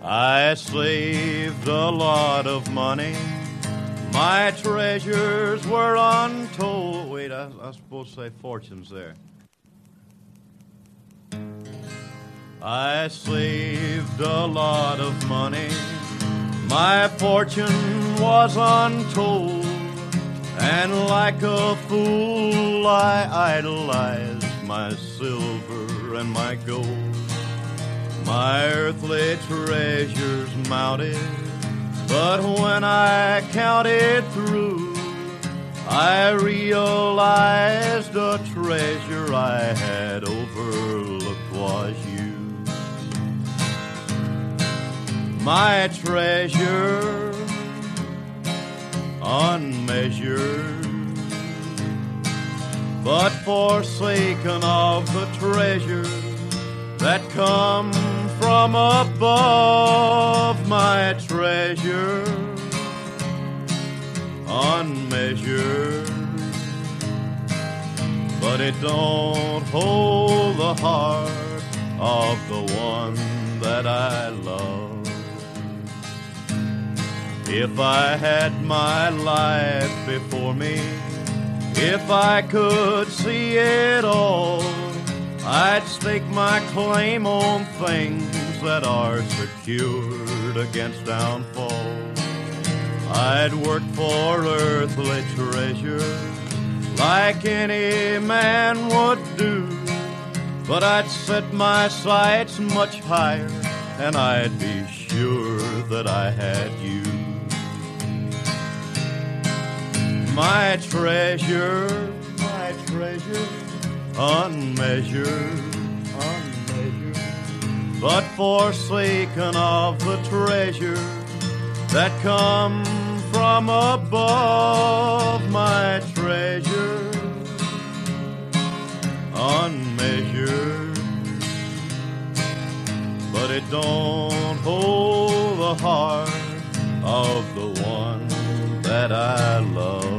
I saved a lot of money. My treasures were untold. Wait, I was supposed to say fortunes there. I saved a lot of money. My fortune was untold. And like a fool, I idolized my silver and my gold. My earthly treasures mounted, but when I counted through, I realized the treasure I had overlooked was you. My treasure, unmeasured, but forsaken of the treasure that come from above. My treasure, unmeasured, but it don't hold the heart of the one that I love. If I had my life before me, if I could see it all, I'd stake my claim on things that are secured against downfall. I'd work for earthly treasure like any man would do, but I'd set my sights much higher, and I'd be sure that I had you. My treasure, unmeasured, but forsaken of the treasure that come from above. My treasure, unmeasured, but it don't hold the heart of the one that I love.